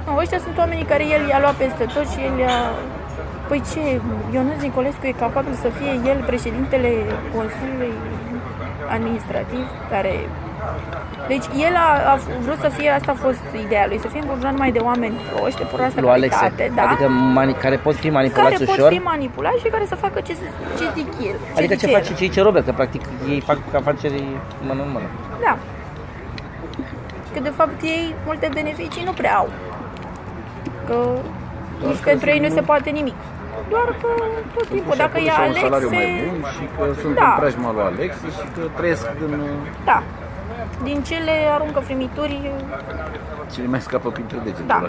Nu, ăștia sunt oamenii care el i-a luat peste tot și el i-a... Păi ce, Ionuț Nicolescu e capabil să fie el președintele Consiliului Administrativ, care... Deci el a vrut să fie, asta a fost ideea lui, să fie înconjurat numai de oameni proști, de proastă calitate, da? Adică care pot fi manipulați ușor. Care pot fi manipulați și care să facă ce zic el. Adică ce face ce zice Robert, că practic ei fac afaceri mână în mână. Da. Că de fapt ei multe beneficii nu prea au. Că nici pentru ei nu se poate nimic. Doar că tot timpul, dacă e Alexe... un salariu mai bun și că sunt în preajma lui Alexe și că trăiesc în... Da. Din ce le aruncă frimituri... Cele mai scapă printre degete. Da.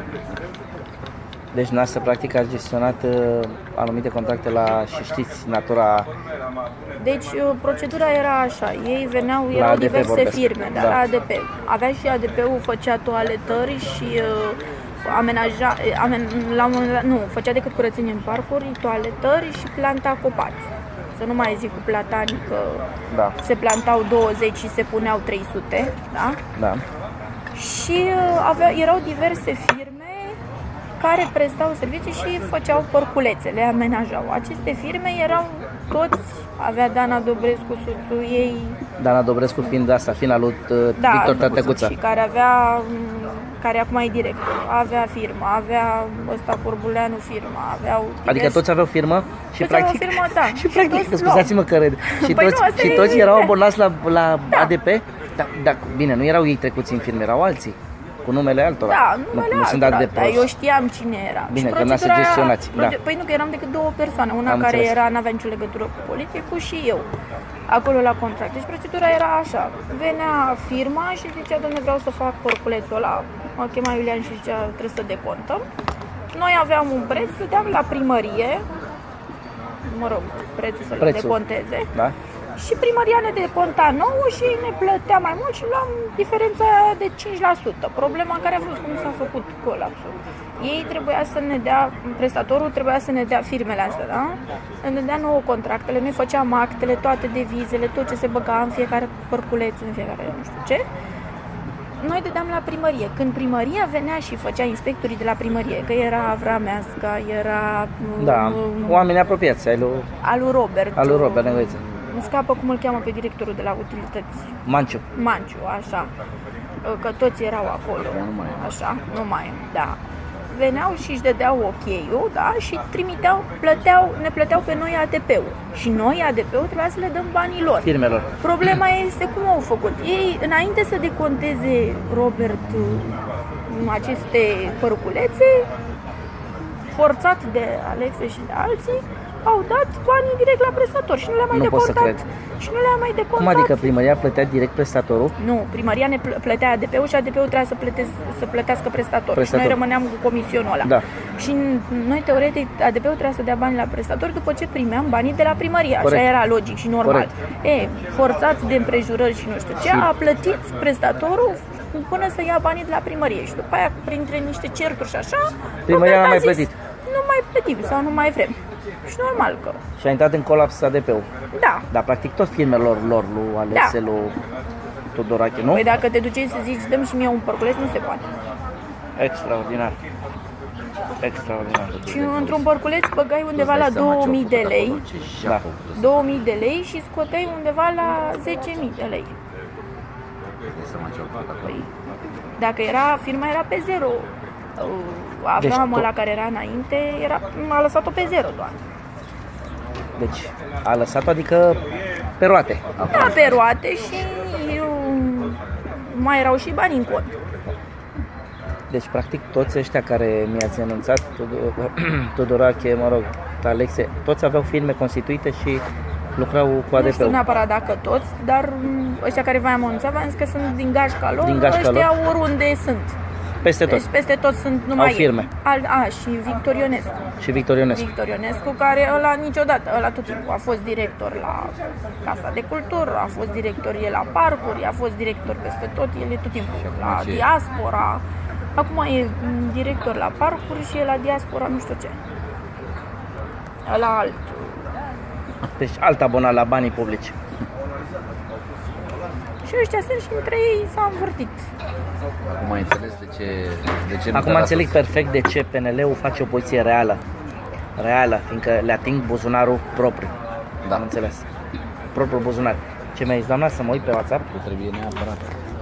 Deci noastră practic ați gestionat anumite contracte și știți natura... Deci procedura era așa, ei veneau, erau diverse firme, dar la ADP. Avea și ADP-ul, făcea toaletări și amenaja, la un moment dat, nu, făcea decât curățenie în parcuri, toaletări și planta copaci. Să nu mai zic cu platanii că se plantau 20 și se puneau 300, da? Da. Și erau diverse firme care prestau servicii și făceau părculețe, le amenajau. Aceste firme erau toți, avea Dana Dobrescu, soțul ei... Dana Dobrescu fiind al lui Victor Tătăcuța. Și care acum e director, avea firmă, avea ăsta Corbuleanu firmă, aveau... Adică toți aveau firmă? Și practic, aveau firmă, da. Și practic, scuzați-mă că râd. Și nu, toți erau abonați la ADP? Da, bine, nu erau ei trecuți în firme, erau alții. Cu numele altora. Da, numele altora, dar eu știam cine era. Bine, că n-a să gestionați. Păi nu, că eram decât două persoane. Una care n-avea nicio legătură cu politicul și eu. Acolo la contract. Deci procedura era așa. Venea firma și zicea, dom'le, vreau să fac porculețul ăla. Mă chema Iulian și zicea, trebuie să decontăm. Noi aveam un preț, dădeam la primărie, mă rog, prețul să le deconteze. Da? Și primăria ne deconta nouă și ne plătea mai mult și luam diferența de 5%. Problema care a fost cum s-a făcut colapsul. Ei trebuia să ne dea, prestatorul trebuia să ne dea firmele astea, da? Să ne dea nouă contractele, noi făceam actele, toate devizele, tot ce se băga în fiecare părculeț, în fiecare nu știu ce. Noi dădeam la primărie. Când primăria venea și făcea inspectorii de la primărie, că era Avrameasca, era... Da, oameni apropiați al lui Robert. Al lui Robert, Negoiță. Îmi scapă cum îl cheamă pe directorul de la utilități. Manciu, așa. Că toți erau acolo. Așa, nu mai, da. Veneau și își dădeau ok-ul, da, și ne plăteau pe noi ADP-ul. Și noi ADP-ul trebuia să le dăm banii lor. Firmelor. Problema este cum au făcut. Ei, înainte să deconteze Robert aceste părculețe, forțat de Alexe și de alții, au dat banii direct la prestator și nu le-a mai decontat. Și nu le-a mai decontat. Cum adică primăria plătea direct prestatorul? Nu, primăria ne plătea ADP-ul și ADP-ul trebuia să plătească prestatorul. Și noi rămâneam cu comisionul ăla. Da. Și noi, teoretic, ADP-ul trebuia să dea bani la prestator după ce primeam banii de la primărie. Așa era logic și normal. Forțat de împrejurări și nu știu ce, a plătit prestatorul până să ia banii de la primărie. Și după aia, printre niște certuri și așa, primăria n-a mai plătit. Nu mai plătim sau nu mai vrem. Și normal că... Și a intrat în colaps ADP-ul. Da. Dar practic tot firmelor lor, lui Alexe, lui Tudorache, nu? Păi dacă te duceai să zici, dăm și mie un părculeț, nu se poate. Extraordinar. Și într-un părculeț băgai undeva la 2000 de lei. Da. 2000 de lei și scoteai undeva la 10.000 de lei. Păi, dacă firma era pe zero. Avram ăla care era înainte, a lăsat-o pe zero doar. Deci, a lăsat-o, adică pe roate. Da, pe roate și mai erau și bani în cont. Deci, practic, toți ăștia care mi-ați anunțat, Tudorache, Alexe, toți aveau firme constituite și lucrau cu ADP-ul. Nu știu neapărat dacă toți, dar ăștia care v-am anunțat, v-am zis că sunt din gașca lor, ăștia oriunde sunt. Peste tot. Deci peste tot sunt numai au firme. Și Victor Ionescu. Victor Ionescu, care ăla tot timpul a fost director la Casa de Cultură, a fost director la parcuri, a fost director peste tot, el e tot timpul la diaspora. Acum e director la parcuri și e la diaspora nu știu ce. La alt. Deci alt abonat la banii publici. Și ăștia sunt și între ei s-a învârtit. Acum ai înțeles de ce nu Acum înțeleg perfect de ce PNL-ul face o poziție reală, fiindcă le ating buzunarul propriu. Da. Am înțeles. Propriul buzunar. Ce mi-ai zis, doamna, să mă uit pe WhatsApp? Că trebuie neapărat.